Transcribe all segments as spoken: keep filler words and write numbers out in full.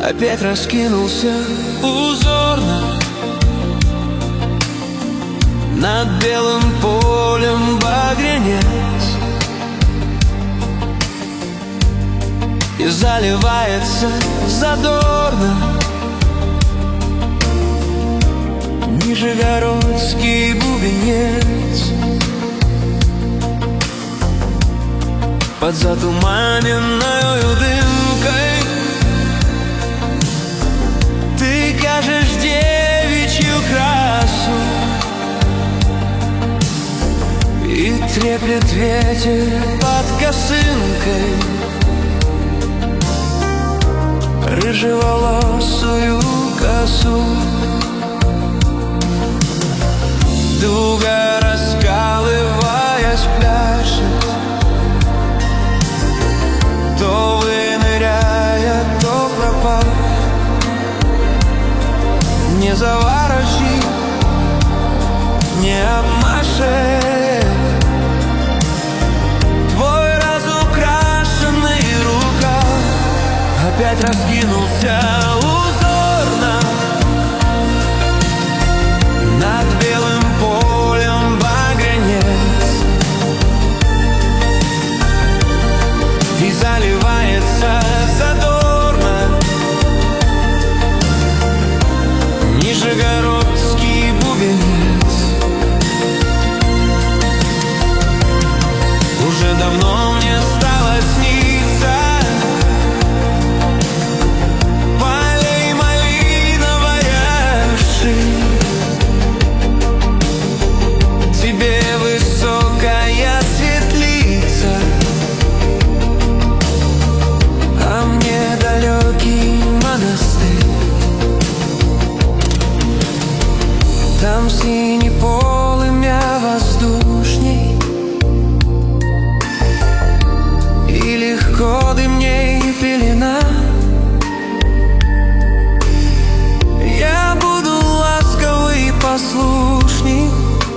опять раскинулся узорно над белым полем багрянец, и заливается задорно нижегородский бубенец. Под затуманенною дымкой ты кажешь девичью красу, и треплет ветер под косынкой рыжеволосую косу. Дуга, раскалываясь, пляшет, то выныряя, то пропав. Не заворожит, не обмашет твой разукрашенный рукав. Опять раскинулся узорно над белым полем багрянец, и заливается задорно нижегородский бубенец. Уже давно мне стало сниться полей малиновая ширь, тебе высокая светлица, а мне далекий монастырь. Там синий полымя воздушней, и легко дымней пелена. Я буду ласковый и послушный,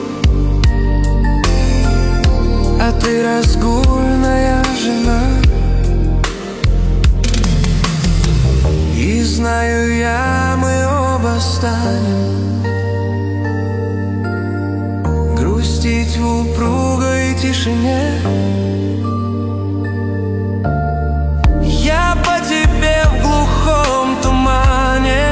а ты разгульная жена. И знаю я, мы оба станем грустить в упругой тишине. Я по тебе в глухом тумане,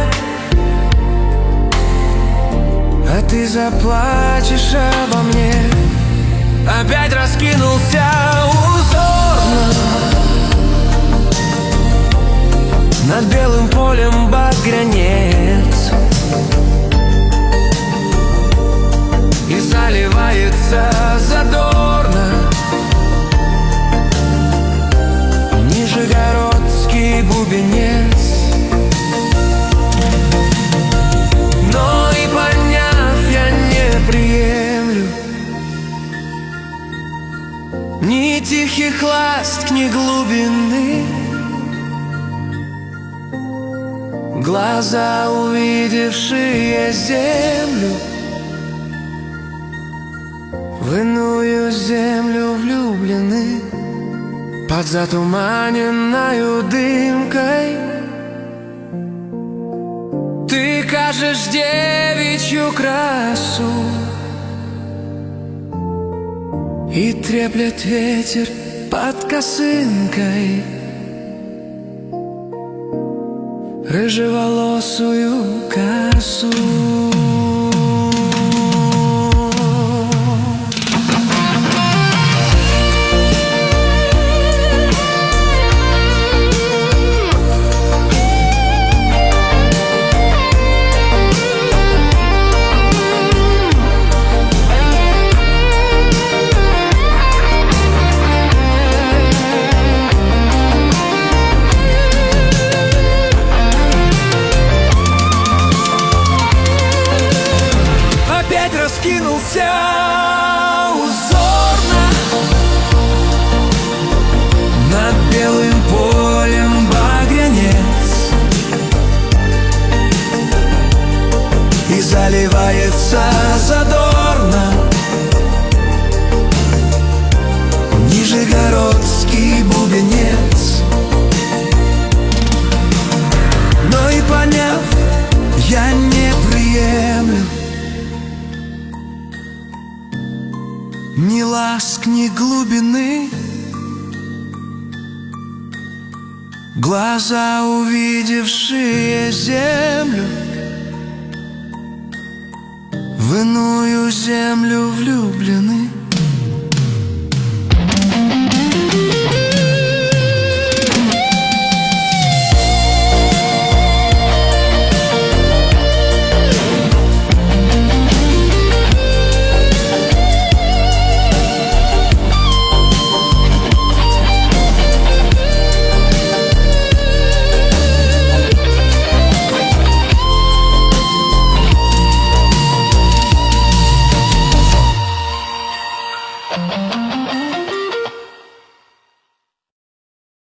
а ты заплачешь обо мне. Опять раскинулся узорно над белым полем багрянец, и заливается задорно нижегородский бубенец. Но и поняв, я не приемлю ни тихих ласк, ни глубины. Глаза, увидевшие землю, в иную землю влюблены. Под затуманенною дымкой ты кажешь девичью красу, и треплет ветер под косынкой рыжеволосую косу. Раскинулся узорно над белым полем багрянец, и заливается задорно нижегородский бубенец. глаз книг глубины, глаза, увидевшие землю, в иную землю влюблены. Thank you.